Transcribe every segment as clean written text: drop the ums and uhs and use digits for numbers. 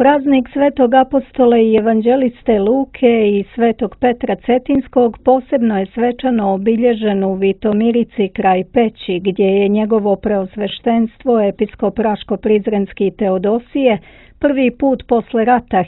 Praznik svetog apostola i evanđeliste Luke i svetog Petra Cetinskog posebno je svečano obilježen u Vitomirici kraj Peći, gdje je njegovo preosveštenstvo episkop Raško-Prizrenski Teodosije prvi put posle rata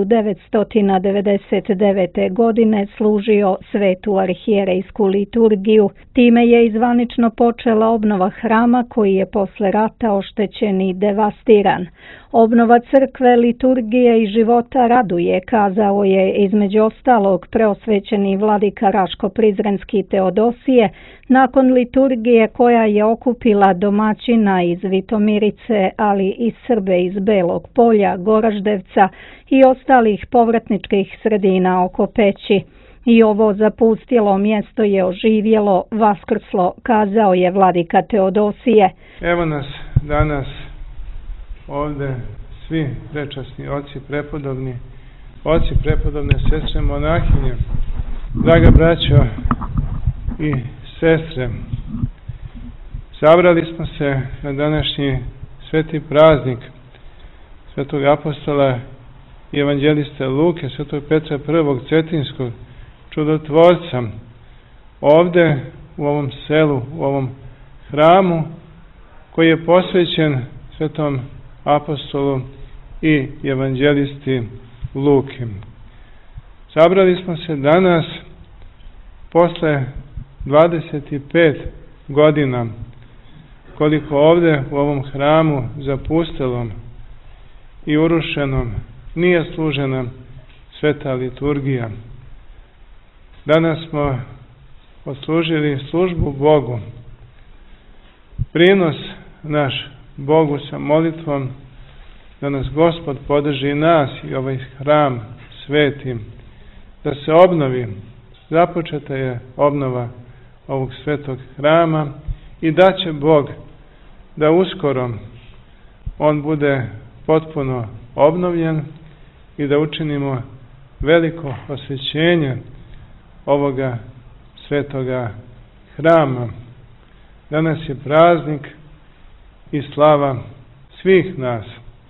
1999. godine služio svetu arhijerejsku liturgiju. Time je izvanično počela obnova hrama koji je posle rata oštećen i devastiran. Obnova crkve, liturgije i života raduje, kazao je između ostalog preosvećeni vladika Raško-Prizrenski Teodosije nakon liturgije koja je okupila domaćina iz Vitomirice, ali i Srbe iz Belog Polja, Goraždevca i ostalih povratničkih sredina oko Peći. I ovo zapustjelo mjesto je oživjelo, vaskrslo, kazao je vladika Teodosije. Evo nas danas ovdje svi prečasni oci prepodobni, oci prepodobne sestre monahinje, draga braćo i sestre. Sabrali smo se na današnji sveti praznik svetog apostola i evanđeliste Luke, svetog Petra I. Cetinskog, čudotvorca, ovdje u ovom selu, u ovom hramu koji je posvećen svetom apostolu i evanđelisti Luki. Sabrali smo se danas posle 25 godina koliko ovdje u ovom hramu zapustelom i urušenom nije služena sveta liturgija. Danas smo odslužili službu Bogu. Prinos naš Bogu sa molitvom da nas Gospod podrži nas i ovaj hram svetim, da se obnovi. Započeta je obnova ovog svetog hrama i da će Bog da uskoro on bude potpuno obnovljen i da učinimo veliko osvećenje ovoga svetoga hrama. Danas je praznik i slava svih nas.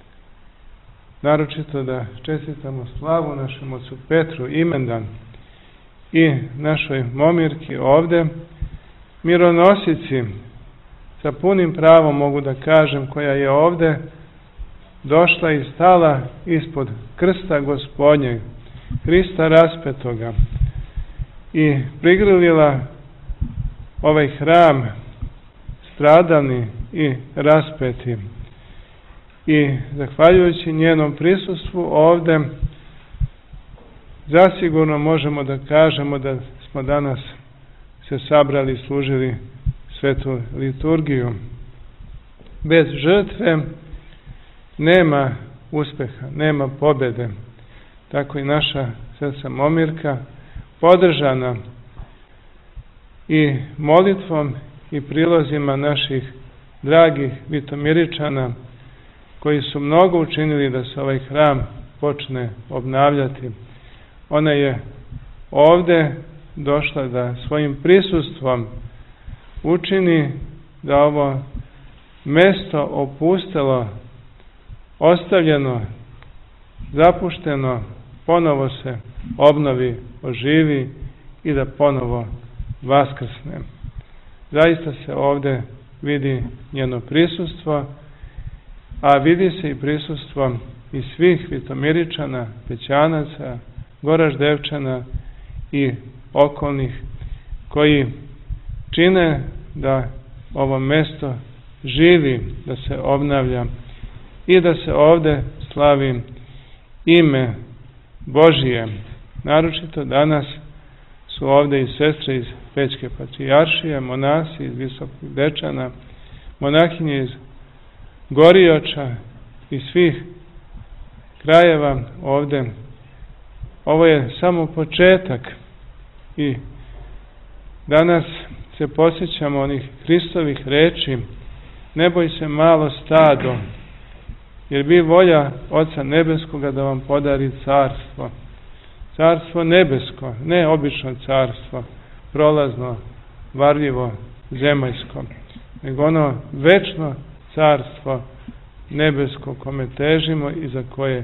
Naročito da čestitamo slavu našem ocu Petru imendan i našoj momirki ovdje, mironosici, sa punim pravom mogu da kažem, koja je ovdje došla i stala ispod krsta Gospodnjeg, Hrista raspetoga, i prigrlila ovaj hram stradalni i raspeti. I zahvaljujući njenom prisustvu ovdje zasigurno možemo da kažemo da smo danas se sabrali i služili svetu liturgiju. Bez žrtve nema uspeha, nema pobjede. Tako i naša sestra momirka, podržana i molitvom i prilozima naših dragih Vitomiričana, koji su mnogo učinili da se ovaj hram počne obnavljati. Ona je ovdje došla da svojim prisustvom učini da ovo mesto opustelo, ostavljeno, zapušteno, ponovo se obnovi, oživi i da ponovo vaskrsne. Zaista se ovdje vidi njeno prisustvo, a vidi se i prisustvo i svih Vitomiričana, Pećanaca, Goraždevčana i okolnih koji čine da ovo mesto živi, da se obnavlja i da se ovdje slavi ime Božije. Naročito danas su ovdje i sestre iz Pećke patrijaršije, monasi iz Visokih Dečana, monahinje iz Gorijoča i svih krajeva ovdje. Ovo je samo početak i danas se posjećamo onih Hristovih reči: ne boj se malo stado, jer bi volja Oca Nebeskoga da vam podari carstvo. Carstvo nebesko, ne obično carstvo, prolazno, varljivo, zemaljsko, nego ono večno carstvo nebesko kome težimo i za koje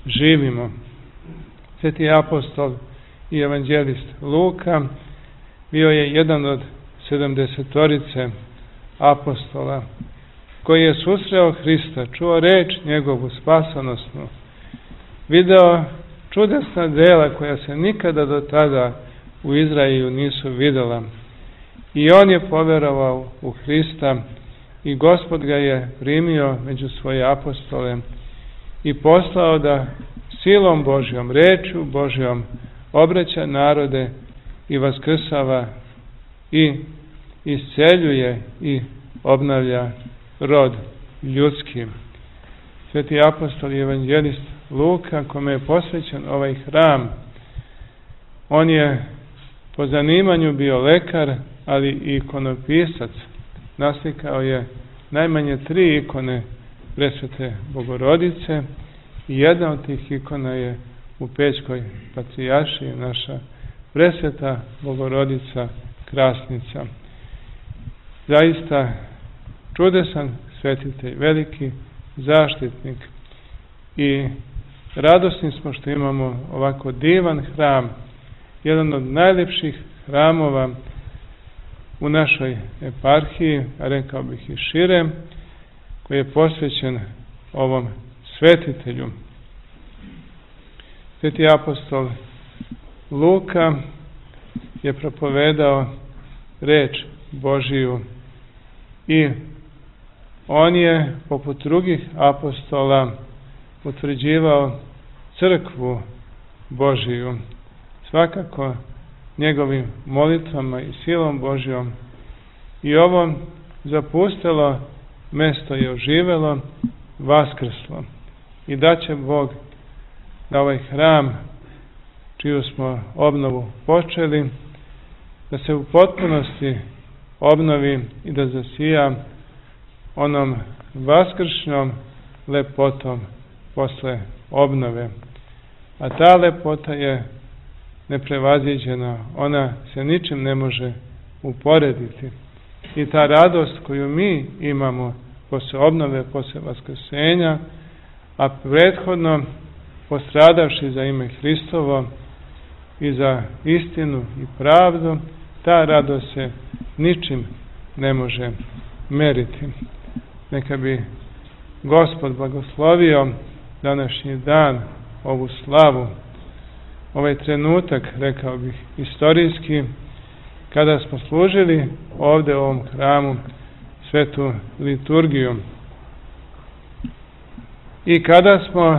živimo. Sveti apostol i evanđelist Luka bio je jedan od 70 apostola koji je susreo Hrista, čuo reč njegovu spasonosnu, video čudesna dela koja se nikada do tada u Izraelu nisu videla. I on je poverovao u Hrista i Gospod ga je primio među svoje apostole i poslao da silom Božjom, rečju Božjom obraća narode i vaskrsava i isceljuje i obnavlja rod ljudski. Sveti apostol i evanđelist Luka, kome je posvećen ovaj hram, on je po zanimanju bio lekar, ali i ikonopisac. Naslikao je najmanje 3 ikone Presvete Bogorodice i jedna od tih ikona je u Pećkoj patrijaršiji naša Presveta Bogorodica Krasnica. Zaista čudesan svetitelj, veliki zaštitnik, i radosni smo što imamo ovako divan hram, jedan od najlepših hramova u našoj eparhiji, a rekao bih i šire, koji je posvećen ovom svetitelju. Sveti apostol Luka je propovedao reč Božiju i on je, poput drugih apostola, utvrđivao crkvu Božiju, svakako njegovim molitvama i silom Božjom. I ovo zapustilo mesto je oživelo, vaskrslo. I daće Bog da ovaj hram, čiju smo obnovu počeli, da se u potpunosti obnovi i da zasija onom vaskršnjom lepotom posle obnove. A ta lepota je neprevaziđena, ona se ničim ne može uporediti. I ta radost koju mi imamo posle obnove, posle vaskrsenja, a prethodno postradavši za ime Hristovo i za istinu i pravdu, ta radost se ničim ne može meriti. Neka bi Gospod blagoslovio današnji dan, ovu slavu, ovaj trenutak, rekao bih, istorijski, kada smo služili ovde u ovom hramu svetu liturgiju i kada smo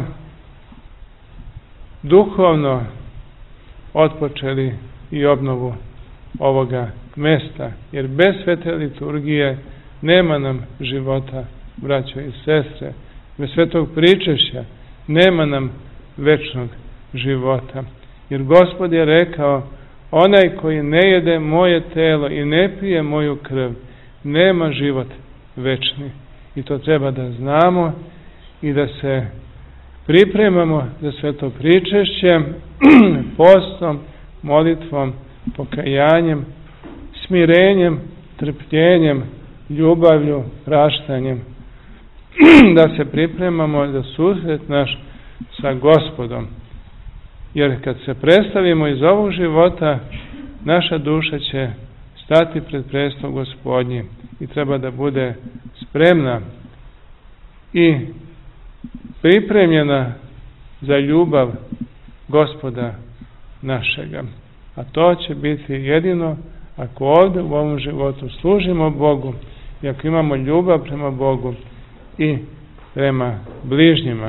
duhovno otpočeli i obnovu ovoga mesta, jer bez svete liturgije nema nam života, braćo i sestre, bez svetog pričešća nema nam večnog života. Jer Gospod je rekao, onaj koji ne jede moje telo i ne pije moju krv, nema život večni. I to treba da znamo i da se pripremamo za sveto pričešće postom, molitvom, pokajanjem, smirenjem, trpljenjem, ljubavlju, praštanjem, da se pripremamo za susret naš sa Gospodom. Jer kad se predstavimo iz ovog života, naša duša će stati pred prestol Gospodnji i treba da bude spremna i pripremljena za ljubav Gospoda našega. A to će biti jedino ako ovdje u ovom životu služimo Bogu i ako imamo ljubav prema Bogu i prema bližnjima.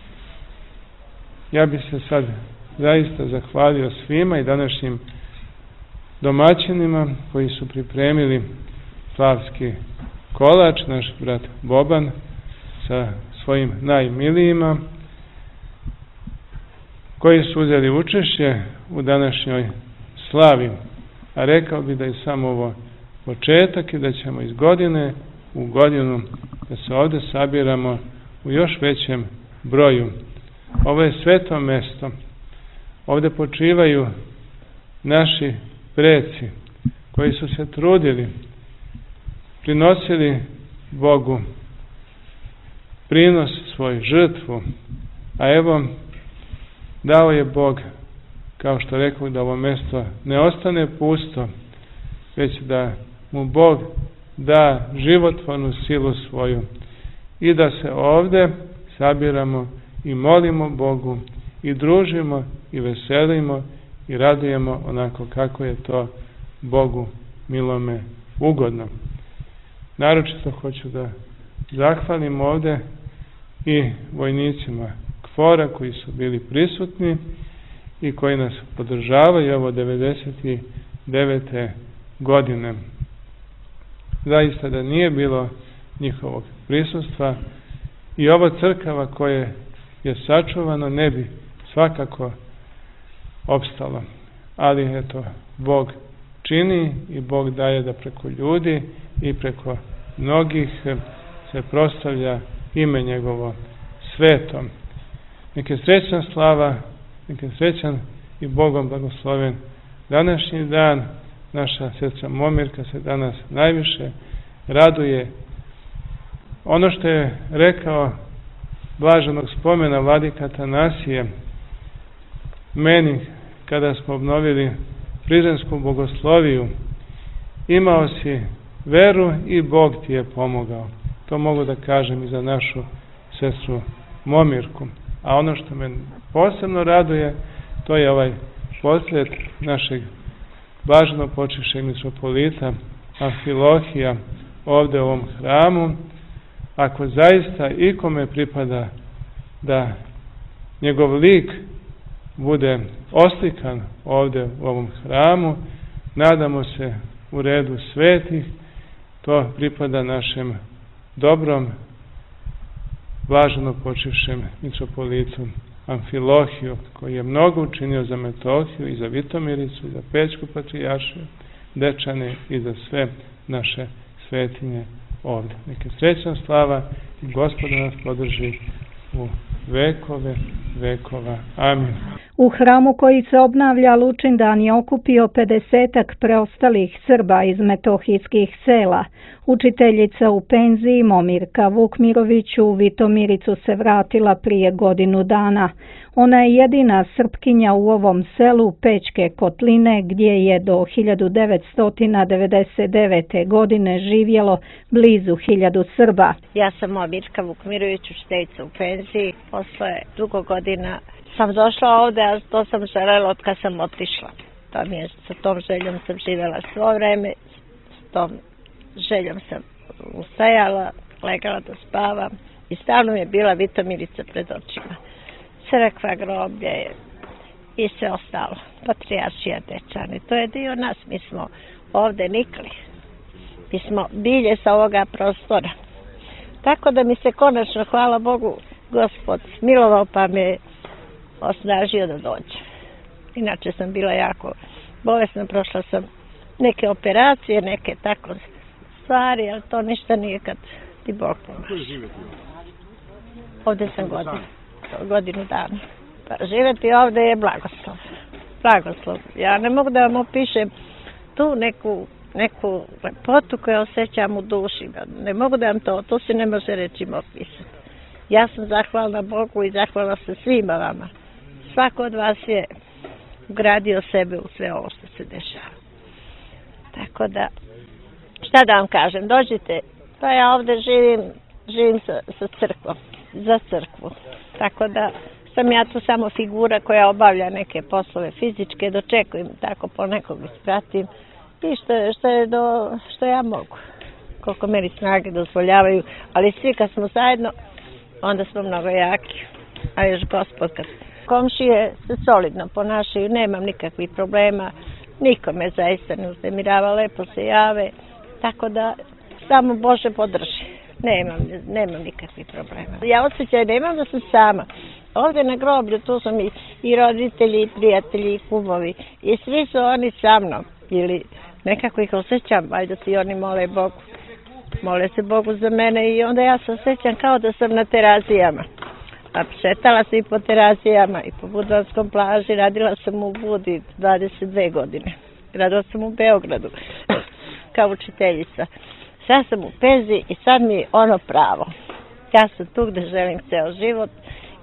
Ja bih se sad zaista zahvalio svima i današnjim domaćinima koji su pripremili slavski kolač, naš brat Boban sa svojim najmilijima, koji su uzeli učešće u današnjoj slavi. A rekao bi da je samo ovo početak i da ćemo iz godine u godinu da se ovdje sabiramo u još većem broju. Ovo je sveto mesto. Ovdje počivaju naši preci koji su se trudili, prinosili Bogu prinos, svoju žrtvu, a evo Dao je Bog, kao što rekao, da ovo mesto ne ostane pusto, već da mu Bog da životvornu silu svoju i da se ovde sabiramo i molimo Bogu i družimo i veselimo i radujemo onako kako je to Bogu milome ugodno. Naročito hoću da zahvalim ovde i vojnicima KFOR-a koji su bili prisutni i koji nas podržavaju ovo 99. godine. Zaista da nije bilo njihovog prisustva i ovo crkava koje je sačuvano ne bi svakako opstalo. Ali eto, Bog čini i Bog daje da preko ljudi i preko mnogih se proslavlja ime njegovo svetom. Neka je srećna slava, neka je srećan i Bogom blagosloven današnji dan. Naša sestra Momirka se danas najviše raduje. Ono što je rekao blaženog spomena vladika Atanasije meni kada smo obnovili Prizrensku bogosloviju, imao si veru i Bog ti je pomogao. To mogu da kažem i za našu sestru Momirku. A ono što me posebno raduje, to je ovaj poslet našeg blaženo počivšeg mitropolita Amfilohija ovde u ovom hramu. Ako zaista ikome pripada da njegov lik bude oslikan ovde u ovom hramu, nadamo se u redu svetih, to pripada našem dobrom blaženo počivšem mitropolitu Amfilohiju, koji je mnogo učinio za Metohiju i za Vitomiricu i za Pećku patrijaršiju, Dečane i za sve naše svetinje ovde. Neka srećna slava i Gospod nas podrži u vekove vekova. Amin. U hramu koji se obnavlja Lučindan je okupio 50-ak preostalih Srba iz metohijskih sela. Učiteljica u penziji Momirka Vukmirović u Vitomiricu se vratila prije godinu dana. Ona je jedina Srpkinja u ovom selu Pećke Kotline gdje je do 1999. godine živjelo blizu 1000 Srba. Ja sam Momirka Vukmirović, učiteljica u penziji. Posle dugo godina sam došla ovde, a to sam želela od kad sam otišla. Sa tom željom sam živjela svo vreme, s tom željom sam ustajala, legala da spavam i stalno je bila Vitomirica pred očima. Crkva, groblje i sve ostalo. Patrijaršija, Dečani. To je dio nas. Mi smo ovde nikli. Mi smo bilje sa ovoga prostora. Tako da mi se konačno, hvala Bogu, Gospod smilovao pa me osnažio da dođem. Inače sam bila jako bolesna, prošla sam neke operacije, neke tako stvari, ali to ništa nije kad ti Bog pomaže. Ovde sam godinu dana. Pa živjeti ovde je blagoslov. Blagoslov. Ja ne mogu da vam opišem tu neku lepotu koju osjećam u duši. Ne mogu da vam to se ne može rečima opisati. Ja sam zahvalna Bogu i zahvalna se svima vama. Svako od vas je ugradio sebe u sve ovo što se dešava. Tako da, šta da vam kažem, dođite. Pa ja ovde živim sa crkvom, za crkvu. Tako da sam ja tu samo figura koja obavlja neke poslove fizičke, dočekujem tako ponekog ispratim i što ja mogu. Koliko meni snage dozvoljavaju, ali svi kad smo zajedno, onda smo mnogo jaki. A još Gospod kad komšije se solidno ponašaju, nemam nikakvih problema, nikome zaista ne uznemirava, lepo se jave, tako da samo Bože podrži. Nemam nikakvih problema. Ja osjećaj nemam da sam sama. Ovdje na groblju tu su mi i roditelji, i prijatelji, i kumovi. I svi su oni sa mnom. Ili nekako ih osjećam, valjda si oni mole Bogu. Mole se Bogu za mene i onda ja se osjećam kao da sam na Terazijama. A šetala sam i po Terazijama i po Budvanskom plaži. Radila sam u Budi 22 godine. Radila sam u Beogradu kao učiteljica. Sad sam u penziji i sad mi je ono pravo. Ja sam tu gde želim ceo život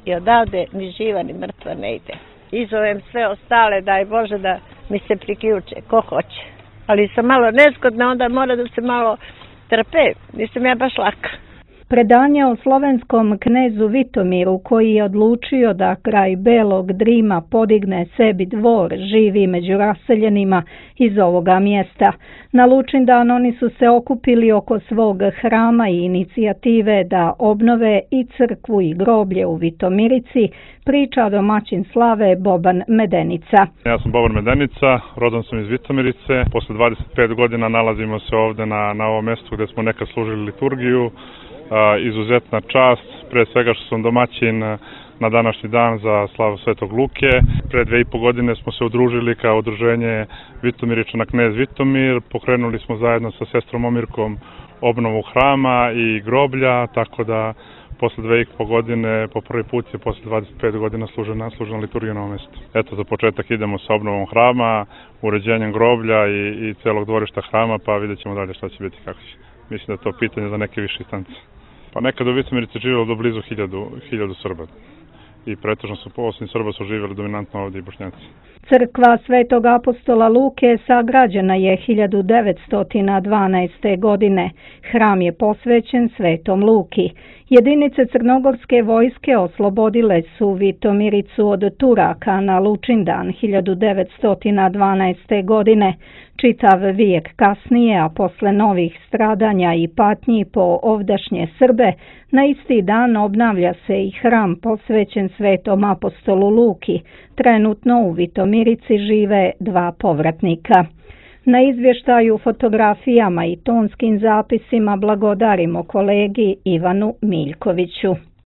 i odavde ni živa ni mrtva ne ide. I zovem sve ostale, daj Bože da mi se priključe, ko hoće. Ali sam malo nezgodna, onda mora da se malo trpe, nisam ja baš laka. Predanje o slovenskom knezu Vitomiru koji je odlučio da kraj Belog Drima podigne sebi dvor živi među raseljenima iz ovoga mjesta. Na Lučindan oni su se okupili oko svog hrama i inicijative da obnove i crkvu i groblje u Vitomirici, priča domaćin slave Boban Medenica. Ja sam Boban Medenica, rodan sam iz Vitomirice. Posle 25 godina nalazimo se ovde na ovom mjestu gdje smo nekad služili liturgiju. Izuzetna čast, pre svega što sam domaćin na današnji dan za slavu Svetog Luke. Pre 2,5 godine smo se udružili kao udruženje Vitomiričana Knez Vitomir. Pokrenuli smo zajedno sa sestrom Omirkom obnovu hrama i groblja, tako da posle 2,5 godine, po prvi put je posle 25 godina služena liturgija na ovom mjestu. Eto, za početak idemo sa obnovom hrama, uređenjem groblja i celog dvorišta hrama, pa vidjet ćemo dalje šta će biti, kako će. Mislim da je to pitanje za neke više instance. Pa nekad u Vitomirici živjelo do blizu 1000 Srba. I pretežno su, osim Srba, su živjeli dominantno ovdje i Bošnjaci. Crkva Svetog apostola Luke sagrađena je 1912. godine. Hram je posvećen Svetom Luki. Jedinice crnogorske vojske oslobodile su Vitomiricu od Turaka na Lučindan 1912. godine. Čitav vijek kasnije, a posle novih stradanja i patnji po ovdašnje Srbe, na isti dan obnavlja se i hram posvećen Svetom apostolu Luki. Trenutno u Vitomirici žive 2 povratnika. Na izvještaju, fotografijama i tonskim zapisima blagodarimo kolegi Ivanu Miljkoviću.